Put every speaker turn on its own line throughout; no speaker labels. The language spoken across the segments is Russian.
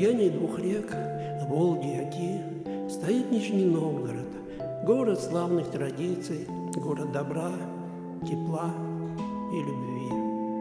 слиянии двух рек, Волги и Оки, стоит Нижний Новгород, город славных традиций, город добра, тепла и любви.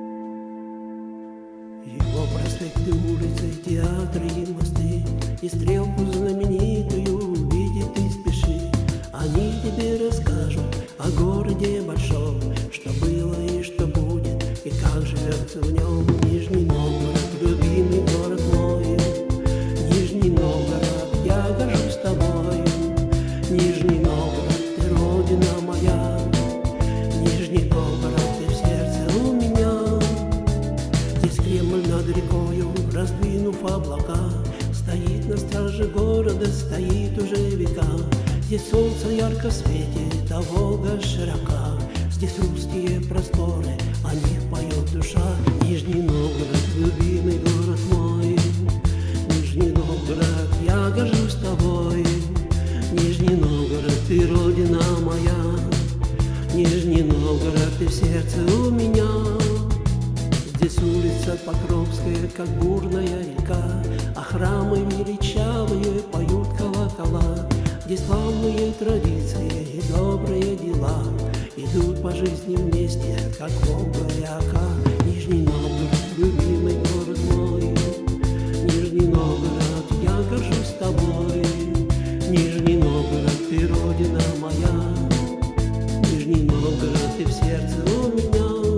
Его проспекты, улицы, театры и мосты, и стрелку знаменитую видеть ты спеши. Они тебе расскажут о городе большом, что было и что будет, и как живется в нем Нижний Новгород, любимый город мой. Нижний Новгород, я горжусь тобой. Нижний Новгород, ты родина моя. Нижний Новгород, ты в сердце у меня. Здесь Кремль над рекою, раздвинув облака, стоит на страже города, стоит уже века. Здесь солнце ярко светит, а Волга широка. Здесь русские просторы, о них поет душа. Нижний Новгород, любимый город мой. Нижний Новгород, я горжусь тобой. Нижний Новгород, ты родина моя. Нижний Новгород, ты в сердце у меня. Здесь улица Покровская, как бурная река, а храмы величавые поют колокола. Здесь славные традиции и добрые дела идут по жизни вместе, как Волга и Ока. Нижний Новгород, любимый город мой. Нижний Новгород, я горжусь тобой. Нижний Новгород, ты родина моя. Нижний Новгород, ты в сердце у меня.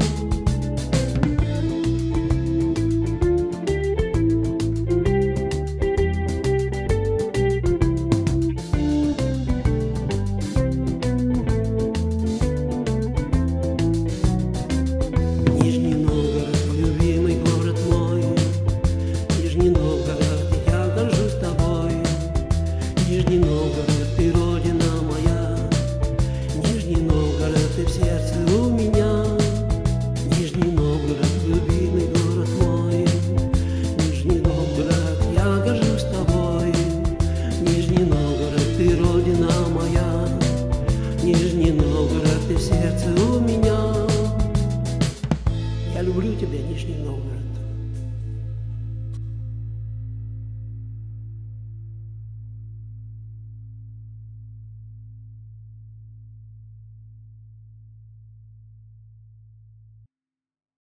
Нижний Новгород, ты родина моя. Нижний Новгород, ты в сердце у меня. Нижний Новгород, любимый город мой. Нижний Новгород, я горжусь тобой. Нижний Новгород, ты родина моя. Нижний Новгород, ты в сердце у меня. Я люблю тебя, Нижний Новгород.